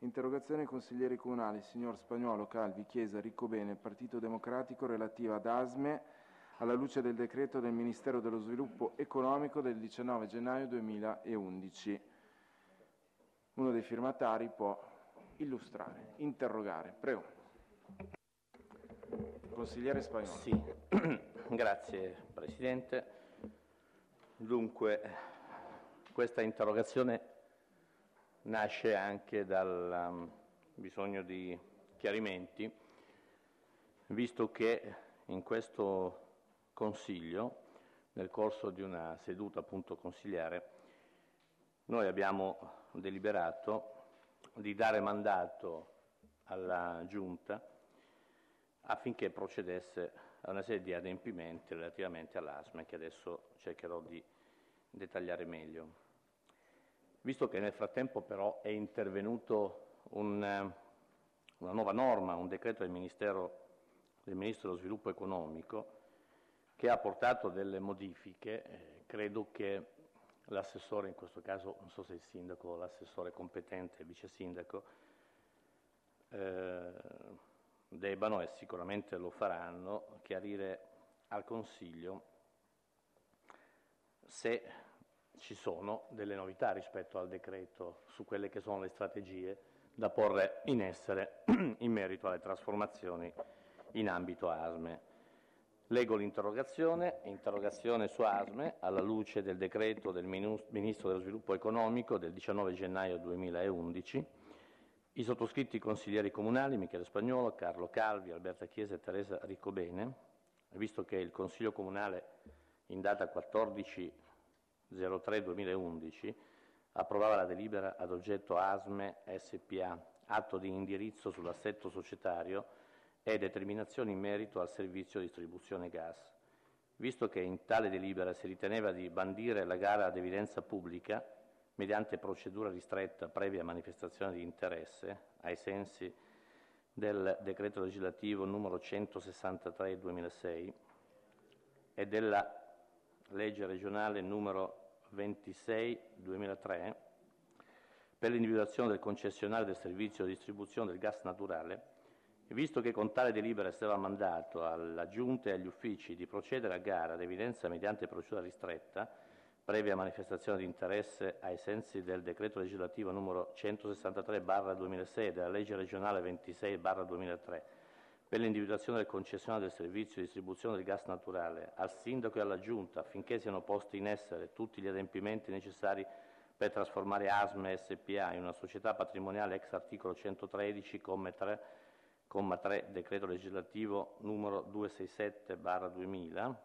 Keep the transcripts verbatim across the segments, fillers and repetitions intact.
Interrogazione ai consiglieri comunali, signor Spagnolo, Calvi, Chiesa, Riccobene, Partito Democratico, relativa ad ASME, alla luce del decreto del Ministero dello Sviluppo Economico del diciannove gennaio duemilaundici. Uno dei firmatari può illustrare, interrogare. Prego. Consigliere Spagnolo. Sì, grazie Presidente. Dunque, questa interrogazione nasce anche dal um, bisogno di chiarimenti, visto che in questo Consiglio, nel corso di una seduta appunto consigliare, noi abbiamo deliberato di dare mandato alla Giunta affinché procedesse a una serie di adempimenti relativamente all'ASME, che adesso cercherò di dettagliare meglio. Visto che nel frattempo però è intervenuto un, una nuova norma, un decreto del Ministero del Ministro dello Sviluppo Economico, che ha portato delle modifiche, eh, credo che l'assessore, in questo caso non so se il sindaco o l'assessore competente, il vice sindaco, eh, debbano, e sicuramente lo faranno, chiarire al Consiglio se ci sono delle novità rispetto al decreto su quelle che sono le strategie da porre in essere in merito alle trasformazioni in ambito ASME. Leggo l'interrogazione, interrogazione su ASME alla luce del decreto del Ministro dello Sviluppo Economico del diciannove gennaio duemilaundici. I sottoscritti consiglieri comunali Michele Spagnolo, Carlo Calvi, Alberta Chiesa e Teresa Riccobene, visto che il Consiglio Comunale in data quattordici zero tre duemilaundici approvava la delibera ad oggetto ASME S P A, atto di indirizzo sull'assetto societario e determinazioni in merito al servizio di distribuzione gas. Visto che in tale delibera si riteneva di bandire la gara ad evidenza pubblica mediante procedura ristretta previa manifestazione di interesse, ai sensi del decreto legislativo numero centosessantatré duemilasei e della legge regionale numero ventisei duemilatré, per l'individuazione del concessionario del servizio di distribuzione del gas naturale, e visto che con tale delibera stava mandato alla Giunta e agli uffici di procedere a gara ad evidenza mediante procedura ristretta, previa manifestazione di interesse ai sensi del decreto legislativo numero centosessantatré duemilasei e della legge regionale ventisei duemilatré, per l'individuazione del concessionario del servizio di distribuzione del gas naturale, al Sindaco e alla Giunta affinché siano posti in essere tutti gli adempimenti necessari per trasformare ASME S P A in una società patrimoniale ex articolo centotredici, comma tre, comma tre decreto legislativo numero duecentosessantasette duemila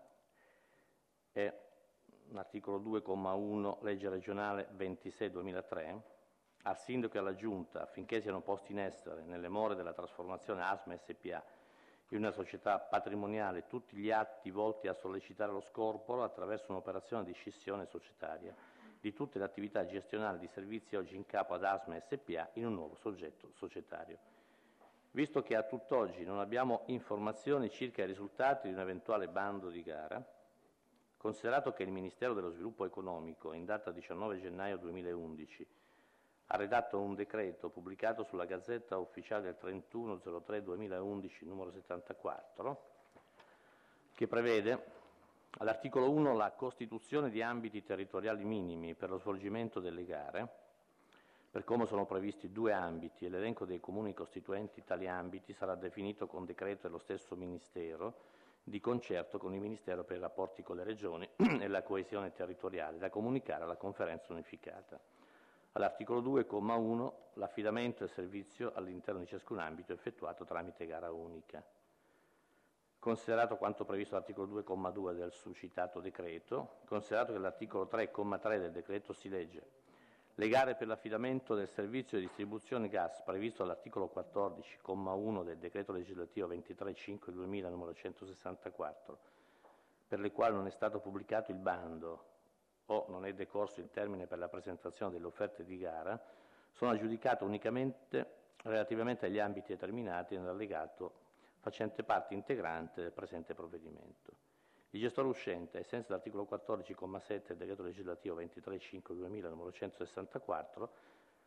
e l'articolo due, comma uno, legge regionale ventisei duemilatré, al Sindaco e alla Giunta affinché siano posti in essere, nelle more della trasformazione ASME S P A in una società patrimoniale, tutti gli atti volti a sollecitare lo scorporo attraverso un'operazione di scissione societaria di tutte le attività gestionali di servizi oggi in capo ad ASME S P A in un nuovo soggetto societario. Visto che a tutt'oggi non abbiamo informazioni circa i risultati di un eventuale bando di gara, considerato che il Ministero dello Sviluppo Economico, in data diciannove gennaio duemilaundici, ha redatto un decreto pubblicato sulla Gazzetta Ufficiale del trentuno zero tre duemilaundici, numero settantaquattro, che prevede all'articolo uno la costituzione di ambiti territoriali minimi per lo svolgimento delle gare, per come sono previsti due ambiti e l'elenco dei comuni costituenti tali ambiti sarà definito con decreto dello stesso Ministero, di concerto con il Ministero per i rapporti con le Regioni e la coesione territoriale, da comunicare alla Conferenza unificata. All'articolo due, comma uno, l'affidamento del servizio all'interno di ciascun ambito effettuato tramite gara unica. Considerato quanto previsto all'articolo due, comma due del succitato decreto, considerato che l'articolo tre, comma tre del decreto si legge: le gare per l'affidamento del servizio di distribuzione gas previsto all'articolo quattordici, comma uno del decreto legislativo ventitré cinque duemila numero centosessantaquattro, per le quali non è stato pubblicato il bando o non è decorso il termine per la presentazione delle offerte di gara, sono aggiudicate unicamente relativamente agli ambiti determinati nell'allegato facente parte integrante del presente provvedimento. Il gestore uscente, ai sensi dell'articolo quattordici, comma sette del decreto legislativo ventitré cinque duemila numero centosessantaquattro,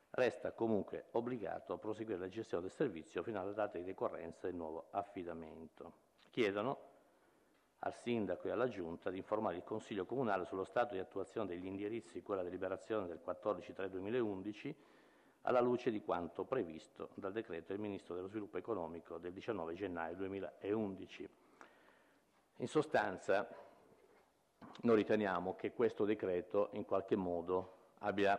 resta comunque obbligato a proseguire la gestione del servizio fino alla data di decorrenza del nuovo affidamento. Chiedono al Sindaco e alla Giunta di informare il Consiglio Comunale sullo stato di attuazione degli indirizzi di quella deliberazione del quattordici tre duemilaundici alla luce di quanto previsto dal decreto del Ministro dello Sviluppo Economico del diciannove gennaio duemilaundici. In sostanza, noi riteniamo che questo decreto in qualche modo abbia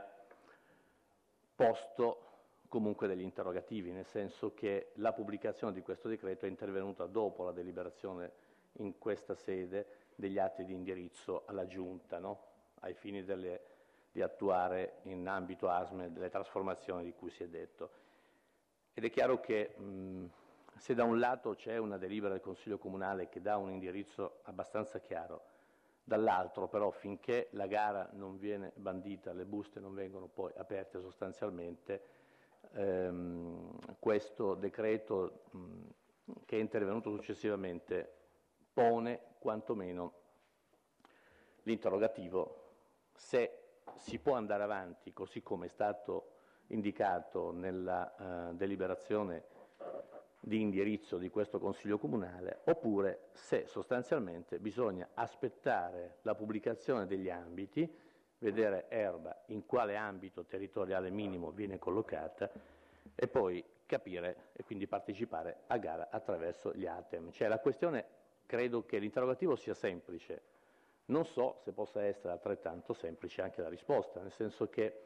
posto comunque degli interrogativi, nel senso che la pubblicazione di questo decreto è intervenuta dopo la deliberazione in questa sede degli atti di indirizzo alla Giunta, no? Ai fini delle, di attuare in ambito A S M E delle trasformazioni di cui si è detto. Ed è chiaro che mh, se da un lato c'è una delibera del Consiglio Comunale che dà un indirizzo abbastanza chiaro, dall'altro però finché la gara non viene bandita, le buste non vengono poi aperte sostanzialmente, ehm, questo decreto mh, che è intervenuto successivamente pone quantomeno l'interrogativo se si può andare avanti così come è stato indicato nella eh, deliberazione di indirizzo di questo Consiglio Comunale, oppure se sostanzialmente bisogna aspettare la pubblicazione degli ambiti, vedere Erba in quale ambito territoriale minimo viene collocata e poi capire e quindi partecipare a gara attraverso gli A T E M. Cioè la questione, credo che l'interrogativo sia semplice, non so se possa essere altrettanto semplice anche la risposta, nel senso che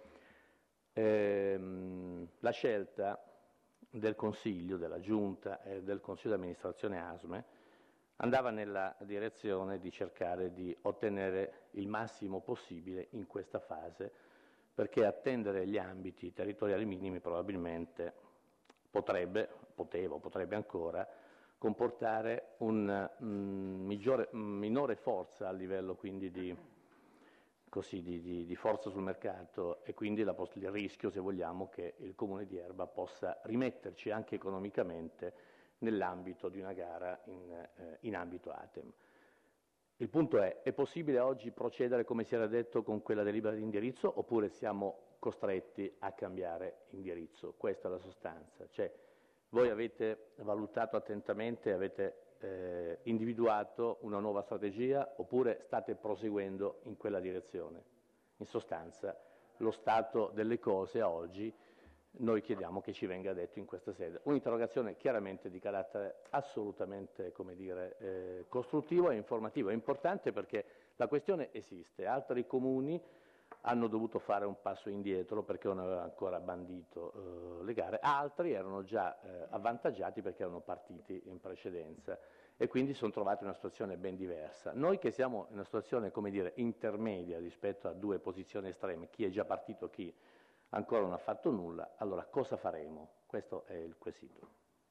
ehm, la scelta del Consiglio, della Giunta e del Consiglio di amministrazione A S M E andava nella direzione di cercare di ottenere il massimo possibile in questa fase, perché attendere gli ambiti territoriali minimi probabilmente potrebbe, poteva o potrebbe ancora comportare un mm, migliore, mm, minore forza a livello quindi di, così, di, di, di forza sul mercato e quindi la, il rischio, se vogliamo, che il Comune di Erba possa rimetterci anche economicamente nell'ambito di una gara in, eh, in ambito A T E M. Il punto è, è possibile oggi procedere, come si era detto, con quella delibera di indirizzo oppure siamo costretti a cambiare indirizzo? Questa è la sostanza. Cioè, voi avete valutato attentamente, avete eh, individuato una nuova strategia oppure state proseguendo in quella direzione? In sostanza, lo stato delle cose a oggi noi chiediamo che ci venga detto in questa sede. Un'interrogazione chiaramente di carattere assolutamente, come dire, eh, costruttivo e informativo. È importante perché la questione esiste. Altri comuni hanno dovuto fare un passo indietro perché non avevano ancora bandito eh, le gare, altri erano già eh, avvantaggiati perché erano partiti in precedenza e quindi sono trovati in una situazione ben diversa. Noi che siamo in una situazione, come dire, intermedia rispetto a due posizioni estreme, chi è già partito, chi ancora non ha fatto nulla, allora cosa faremo? Questo è il quesito.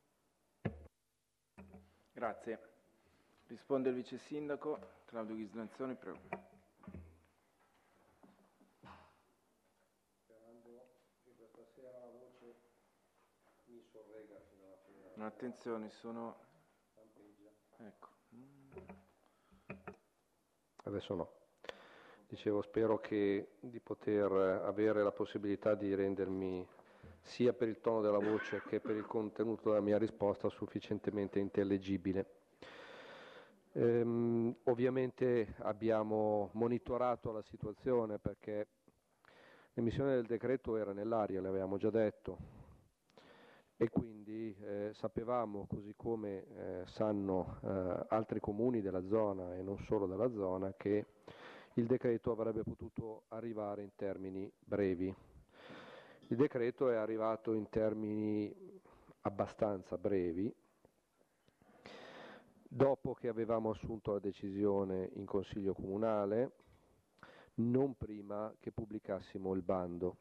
Grazie. Risponde il Vice Sindaco Claudio Ghislanzoni, prego. Sperando che questa sera la voce mi sorregga fino alla fine. No, attenzione, sono... Lampeggia. Ecco. Adesso no. Dicevo, spero che di poter avere la possibilità di rendermi, sia per il tono della voce che per il contenuto della mia risposta, sufficientemente intellegibile. Ehm, ovviamente abbiamo monitorato la situazione perché l'emissione del decreto era nell'aria, l'avevamo già detto, e quindi eh, sapevamo, così come eh, sanno eh, altri comuni della zona e non solo della zona, che il decreto avrebbe potuto arrivare in termini brevi. Il decreto è arrivato in termini abbastanza brevi, dopo che avevamo assunto la decisione in Consiglio Comunale, non prima che pubblicassimo il bando.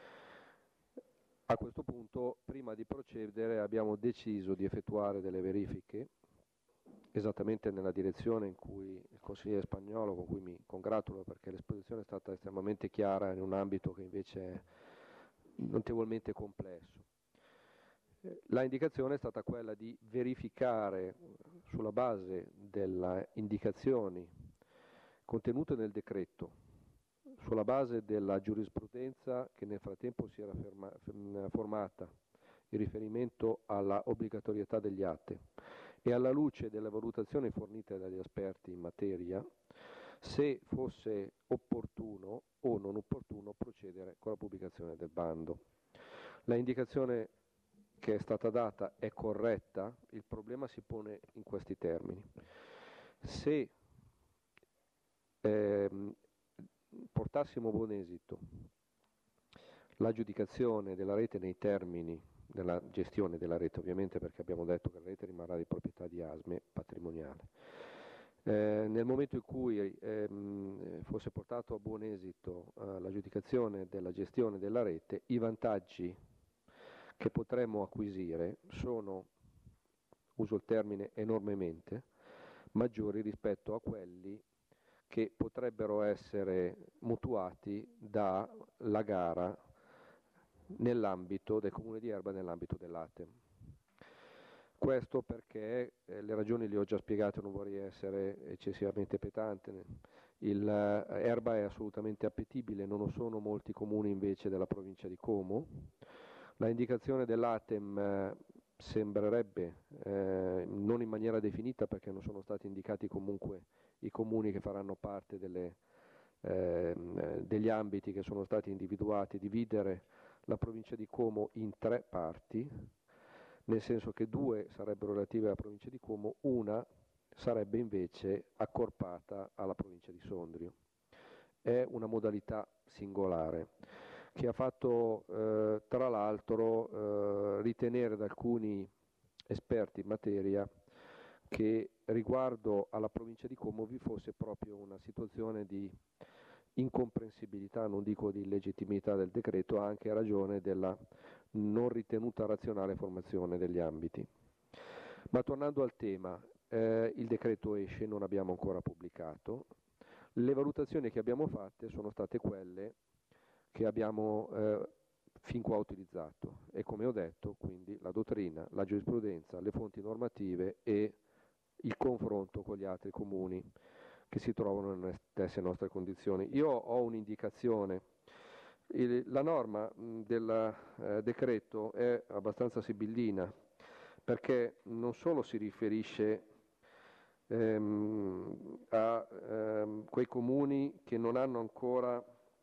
A questo punto, prima di procedere, abbiamo deciso di effettuare delle verifiche esattamente nella direzione in cui il consigliere Spagnolo, con cui mi congratulo perché l'esposizione è stata estremamente chiara in un ambito che invece è notevolmente complesso. La indicazione è stata quella di verificare sulla base delle indicazioni contenute nel decreto sulla base della giurisprudenza che nel frattempo si era ferma, formata in riferimento alla obbligatorietà degli atti e alla luce delle valutazioni fornite dagli esperti in materia, se fosse opportuno o non opportuno procedere con la pubblicazione del bando. La indicazione che è stata data è corretta, il problema si pone in questi termini. Se ehm, portassimo a buon esito l'aggiudicazione della rete nei termini della gestione della rete, ovviamente, perché abbiamo detto che la rete rimarrà di proprietà di ASME patrimoniale, eh, nel momento in cui ehm, fosse portato a buon esito eh, l'aggiudicazione della gestione della rete, i vantaggi che potremmo acquisire sono, uso il termine enormemente, maggiori rispetto a quelli che potrebbero essere mutuati dalla gara nell'ambito del Comune di Erba, nell'ambito dell'A T E M. Questo perché eh, le ragioni le ho già spiegate, non vorrei essere eccessivamente petante. Il, eh, Erba è assolutamente appetibile, non lo sono molti comuni invece della provincia di Como. La indicazione dell'A T E M eh, sembrerebbe, eh, non in maniera definita perché non sono stati indicati comunque i comuni che faranno parte delle, eh, degli ambiti che sono stati individuati, dividere la provincia di Como in tre parti, nel senso che due sarebbero relative alla provincia di Como, una sarebbe invece accorpata alla provincia di Sondrio. È una modalità singolare che ha fatto eh, tra l'altro eh, ritenere da alcuni esperti in materia che riguardo alla provincia di Como vi fosse proprio una situazione di incomprensibilità, non dico di illegittimità del decreto, anche a ragione della non ritenuta razionale formazione degli ambiti. Ma tornando al tema, eh, il decreto esce, non abbiamo ancora pubblicato. Le valutazioni che abbiamo fatte sono state quelle che abbiamo eh, fin qua utilizzato e, come ho detto, quindi la dottrina, la giurisprudenza, le fonti normative e il confronto con gli altri comuni che si trovano nelle stesse nostre condizioni. Io ho un'indicazione. Il, la norma mh, del eh, decreto è abbastanza sibillina perché non solo si riferisce ehm, a ehm, quei comuni che non hanno ancora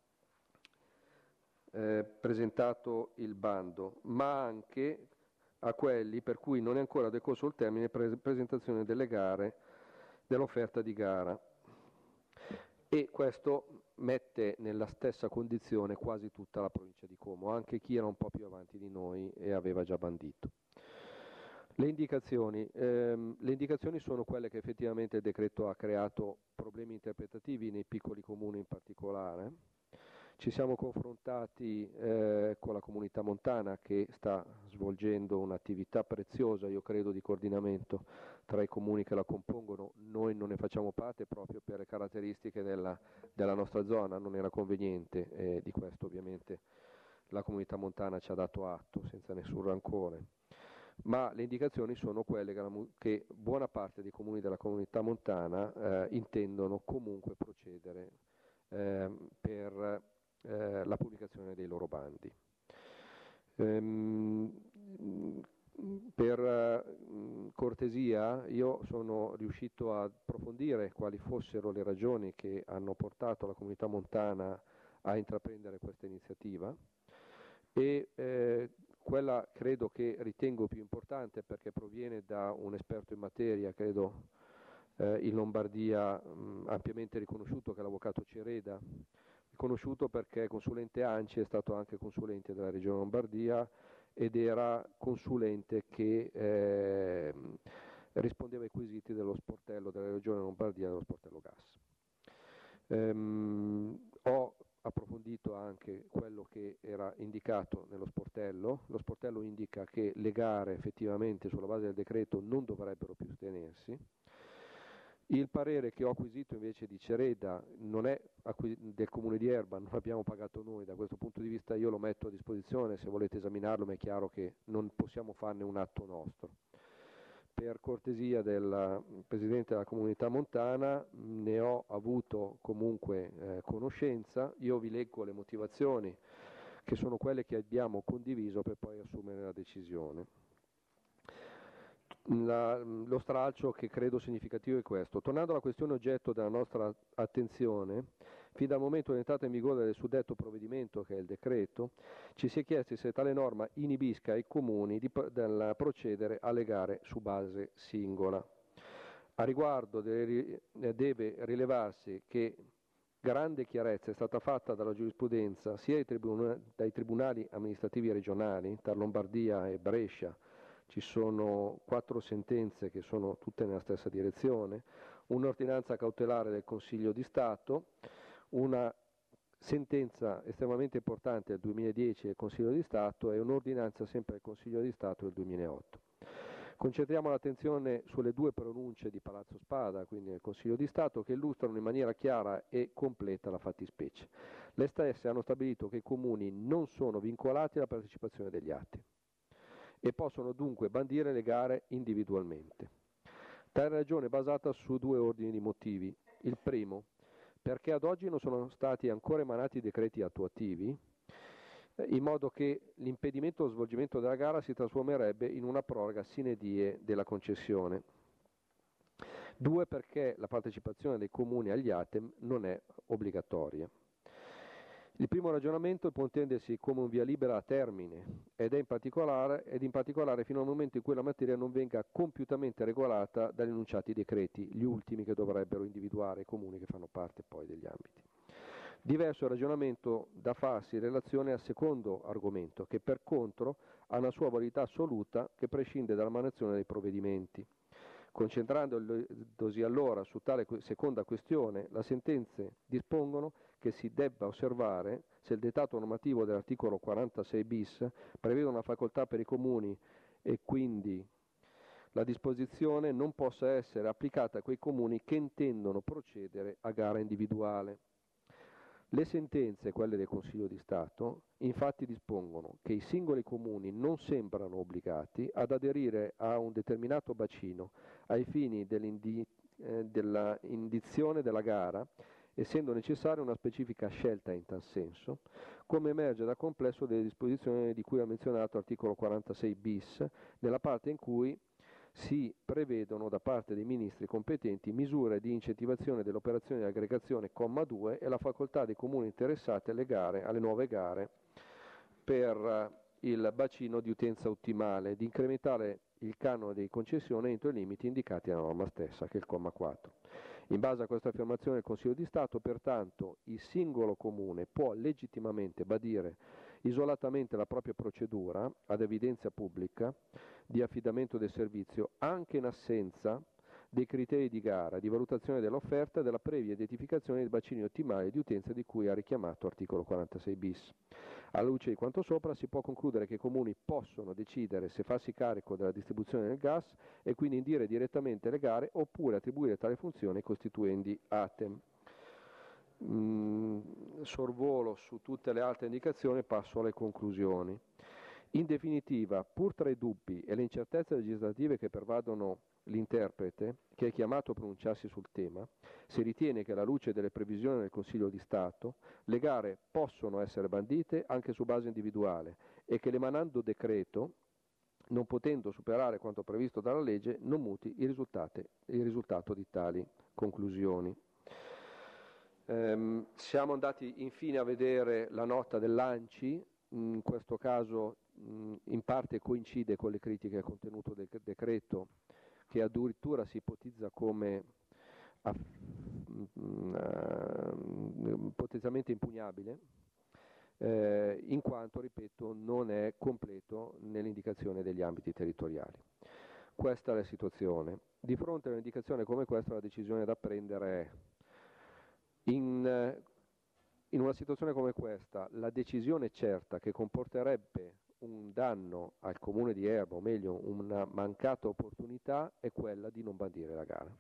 eh, presentato il bando, ma anche a quelli per cui non è ancora decorso il termine pre- presentazione delle gare, dell'offerta di gara. E questo mette nella stessa condizione quasi tutta la provincia di Como, anche chi era un po' più avanti di noi e aveva già bandito. Le indicazioni, ehm, le indicazioni sono quelle che effettivamente il decreto ha creato problemi interpretativi nei piccoli comuni in particolare. Ci siamo confrontati eh, con la comunità montana che sta svolgendo un'attività preziosa, io credo, di coordinamento tra i comuni che la compongono. Noi non ne facciamo parte proprio per le caratteristiche della, della nostra zona, non era conveniente e di questo ovviamente la comunità montana ci ha dato atto senza nessun rancore. Ma le indicazioni sono quelle che, la, che buona parte dei comuni della comunità montana eh, intendono comunque procedere eh, per eh, la pubblicazione dei loro bandi. Ehm, per eh, cortesia io sono riuscito a approfondire quali fossero le ragioni che hanno portato la comunità montana a intraprendere questa iniziativa e eh, quella credo che ritengo più importante perché proviene da un esperto in materia, credo eh, in Lombardia mh, ampiamente riconosciuto, che è l'avvocato Cereda, riconosciuto perché consulente ANCI, è stato anche consulente della Regione Lombardia ed era consulente che eh, rispondeva ai quesiti dello sportello della Regione Lombardia, dello sportello gas. Ehm, ho approfondito anche quello che era indicato nello sportello. Lo sportello indica che le gare effettivamente sulla base del decreto non dovrebbero più tenersi. Il parere che ho acquisito invece di Cereda non è del Comune di Erba, non l'abbiamo pagato noi, da questo punto di vista io lo metto a disposizione, se volete esaminarlo, ma è chiaro che non possiamo farne un atto nostro. per cortesia del Presidente della Comunità Montana ne ho avuto comunque eh, conoscenza. Io vi leggo le motivazioni, che sono quelle che abbiamo condiviso per poi assumere la decisione. La, lo stralcio che credo significativo è questo. Tornando alla questione oggetto della nostra attenzione, fin dal momento dell'entrata in vigore del suddetto provvedimento, che è il decreto, ci si è chiesti se tale norma inibisca i comuni di, del procedere alle gare su base singola. A riguardo deve, deve rilevarsi che grande chiarezza è stata fatta dalla giurisprudenza sia dai tribunali, dai tribunali amministrativi regionali, tra Lombardia e Brescia. Ci sono quattro sentenze che sono tutte nella stessa direzione, un'ordinanza cautelare del Consiglio di Stato, una sentenza estremamente importante del duemiladieci del Consiglio di Stato e un'ordinanza sempre del Consiglio di Stato del duemilaotto. Concentriamo l'attenzione sulle due pronunce di Palazzo Spada, quindi del Consiglio di Stato, che illustrano in maniera chiara e completa la fattispecie. Le stesse hanno stabilito che i comuni non sono vincolati alla partecipazione degli atti e possono dunque bandire le gare individualmente. Tale ragione è basata su due ordini di motivi. Il primo, perché ad oggi non sono stati ancora emanati decreti attuativi, in modo che l'impedimento allo svolgimento della gara si trasformerebbe in una proroga sine die della concessione. Due, perché la partecipazione dei comuni agli ATEM non è obbligatoria. Il primo ragionamento può intendersi come un via libera a termine ed è in particolare, ed in particolare fino al momento in cui la materia non venga compiutamente regolata dagli enunciati decreti, gli ultimi che dovrebbero individuare i comuni che fanno parte poi degli ambiti. Diverso ragionamento da farsi in relazione al secondo argomento, che per contro ha una sua validità assoluta che prescinde dall'emanazione dei provvedimenti. Concentrandosi allora su tale seconda questione, le sentenze dispongono che si debba osservare se il dettato normativo dell'articolo quarantasei bis prevede una facoltà per i comuni e quindi la disposizione non possa essere applicata a quei comuni che intendono procedere a gara individuale. Le sentenze, quelle del Consiglio di Stato, infatti dispongono che i singoli comuni non sembrano obbligati ad aderire a un determinato bacino ai fini dell'indi, eh, della indizione della gara, essendo necessaria una specifica scelta in tal senso, come emerge dal complesso delle disposizioni di cui ha menzionato l'articolo quarantasei bis, nella parte in cui si prevedono da parte dei ministri competenti misure di incentivazione delle operazioni di aggregazione, comma due, e la facoltà dei comuni interessati alle gare, alle nuove gare per il bacino di utenza ottimale, di incrementare il canone di concessione entro i limiti indicati nella norma stessa, che è il comma quattro. In base a questa affermazione del Consiglio di Stato, pertanto, il singolo comune può legittimamente bandire isolatamente la propria procedura ad evidenza pubblica di affidamento del servizio, anche in assenza dei criteri di gara, di valutazione dell'offerta e della previa identificazione dei bacini ottimali di utenza di cui ha richiamato articolo quarantasei bis. Alla luce di quanto sopra si può concludere che i comuni possono decidere se farsi carico della distribuzione del gas e quindi indire direttamente le gare oppure attribuire tale funzione ai costituenti ATEM. Mm, sorvolo su tutte le altre indicazioni e passo alle conclusioni. In definitiva, pur tra i dubbi e le incertezze legislative che pervadono l'interprete, che è chiamato a pronunciarsi sul tema, si ritiene che alla luce delle previsioni del Consiglio di Stato le gare possono essere bandite anche su base individuale e che l'emanando decreto, non potendo superare quanto previsto dalla legge, non muti il, il risultato di tali conclusioni. Ehm, siamo andati infine a vedere la nota dell'ANCI, in questo caso mh, in parte coincide con le critiche al contenuto del decreto, che addirittura si ipotizza come aff, mh, uh, potenzialmente impugnabile, eh, in quanto, ripeto, non è completo nell'indicazione degli ambiti territoriali. Questa è la situazione. Di fronte a un'indicazione come questa, la decisione da prendere è in, in una situazione come questa, la decisione certa che comporterebbe un danno al comune di Erba, o meglio una mancata opportunità, è quella di non bandire la gara.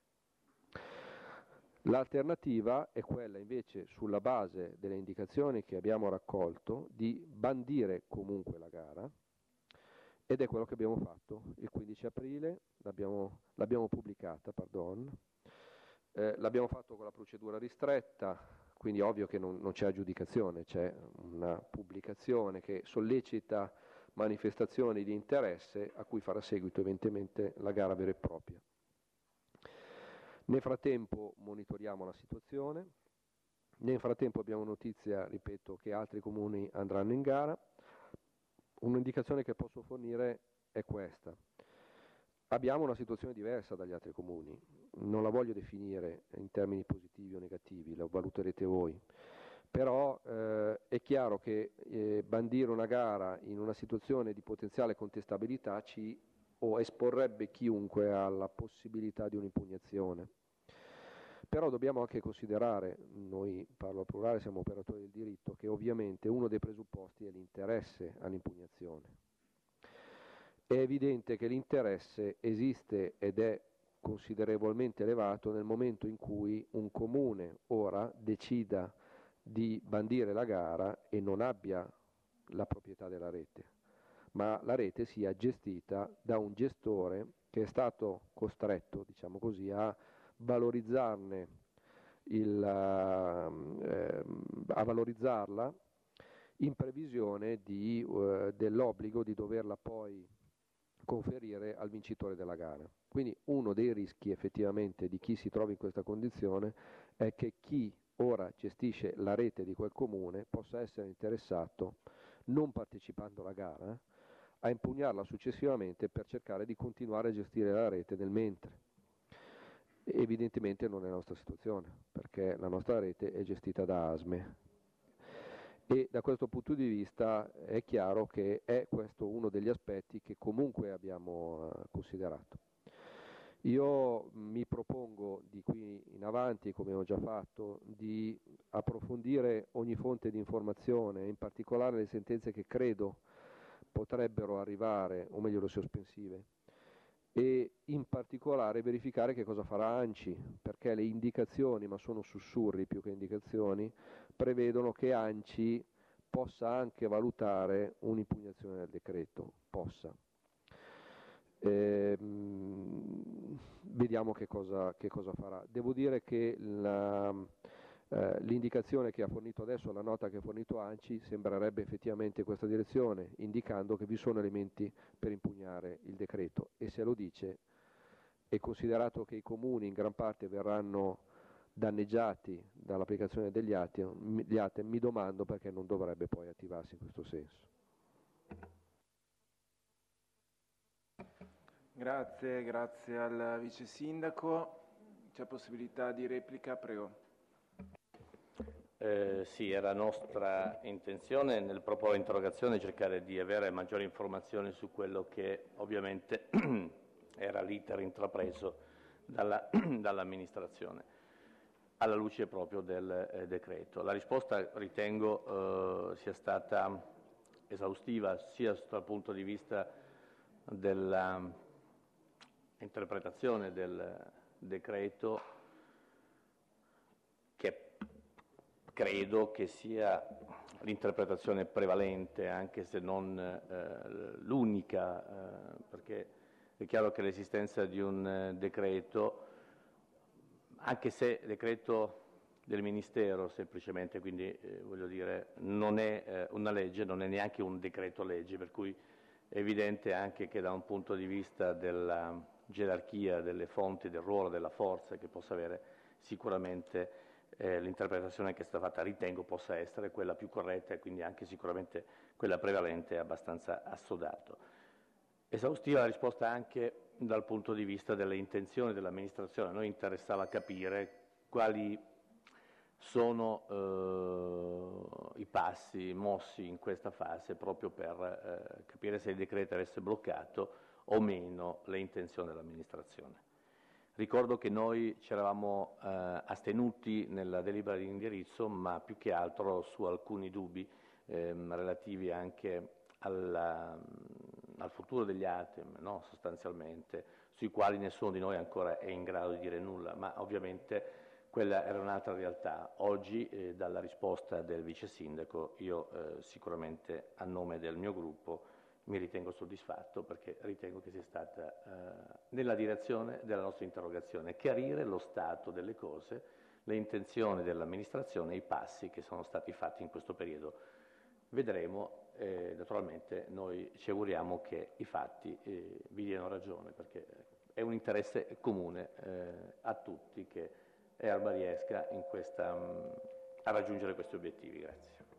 L'alternativa è quella invece, sulla base delle indicazioni che abbiamo raccolto, di bandire comunque la gara ed è quello che abbiamo fatto il quindici aprile, l'abbiamo, l'abbiamo pubblicata, pardon. Eh, l'abbiamo fatto con la procedura ristretta, quindi ovvio che non, non c'è aggiudicazione, c'è una pubblicazione che sollecita manifestazioni di interesse a cui farà seguito evidentemente la gara vera e propria. Nel frattempo monitoriamo la situazione, nel frattempo abbiamo notizia, ripeto, che altri comuni andranno in gara. Un'indicazione che posso fornire è questa. Abbiamo una situazione diversa dagli altri comuni, non la voglio definire in termini positivi o negativi, la valuterete voi, però eh, è chiaro che eh, bandire una gara in una situazione di potenziale contestabilità ci o esporrebbe chiunque alla possibilità di un'impugnazione. Però dobbiamo anche considerare, noi parlo al plurale, siamo operatori del diritto, che ovviamente uno dei presupposti è l'interesse all'impugnazione. È evidente che l'interesse esiste ed è considerevolmente elevato nel momento in cui un comune ora decida di bandire la gara e non abbia la proprietà della rete, ma la rete sia gestita da un gestore che è stato costretto, diciamo così, a valorizzarne il, eh, a valorizzarla in previsione di, eh, dell'obbligo di doverla poi conferire al vincitore della gara. Quindi uno dei rischi effettivamente di chi si trova in questa condizione è che chi ora gestisce la rete di quel comune possa essere interessato, non partecipando alla gara, a impugnarla successivamente per cercare di continuare a gestire la rete nel mentre. Evidentemente non è la nostra situazione, perché la nostra rete è gestita da ASME. E da questo punto di vista è chiaro che è questo uno degli aspetti che comunque abbiamo uh, considerato. Io mi propongo di qui in avanti, come ho già fatto, di approfondire ogni fonte di informazione, in particolare le sentenze che credo potrebbero arrivare, o meglio le sospensive, e in particolare verificare che cosa farà ANCI, perché le indicazioni, ma sono sussurri più che indicazioni, prevedono che ANCI possa anche valutare un'impugnazione del decreto, possa. Eh, vediamo che cosa, che cosa farà. Devo dire che la, eh, l'indicazione che ha fornito adesso, la nota che ha fornito ANCI, sembrerebbe effettivamente in questa direzione, indicando che vi sono elementi per impugnare il decreto, e se lo dice, e considerato che i comuni in gran parte verranno danneggiati dall'applicazione degli atti, gli atti, mi domando perché non dovrebbe poi attivarsi in questo senso. Grazie, grazie al vice sindaco. C'è possibilità di replica, prego. Eh, sì, era nostra intenzione nel proporre l'interrogazione cercare di avere maggiori informazioni su quello che ovviamente era l'iter intrapreso dalla, dall'amministrazione, alla luce proprio del eh, decreto. La risposta ritengo eh, sia stata esaustiva sia dal punto di vista dell'interpretazione del decreto, che credo che sia l'interpretazione prevalente, anche se non eh, l'unica, eh, perché è chiaro che l'esistenza di un eh, decreto, anche se decreto del Ministero semplicemente, quindi eh, voglio dire, non è eh, una legge, non è neanche un decreto legge, per cui è evidente anche che da un punto di vista della gerarchia delle fonti, del ruolo, della forza che possa avere, sicuramente eh, l'interpretazione che è stata fatta ritengo possa essere quella più corretta e quindi anche sicuramente quella prevalente e abbastanza assodato. Esaustiva la risposta anche dal punto di vista delle intenzioni dell'amministrazione. A noi interessava capire quali sono eh, i passi mossi in questa fase proprio per eh, capire se il decreto avesse bloccato o meno le intenzioni dell'amministrazione. Ricordo che noi ci eravamo eh, astenuti nella delibera di indirizzo, ma più che altro su alcuni dubbi eh, relativi anche alla, al futuro degli ATEM, no? Sostanzialmente, sui quali nessuno di noi ancora è in grado di dire nulla, ma ovviamente quella era un'altra realtà. Oggi, eh, dalla risposta del vice sindaco, io eh, sicuramente a nome del mio gruppo mi ritengo soddisfatto perché ritengo che sia stata eh, nella direzione della nostra interrogazione, chiarire lo stato delle cose, le intenzioni dell'amministrazione e i passi che sono stati fatti in questo periodo. Vedremo, eh, naturalmente noi ci auguriamo che i fatti eh, vi diano ragione, perché è un interesse comune eh, a tutti che Erba riesca in questa, mh, a raggiungere questi obiettivi. Grazie.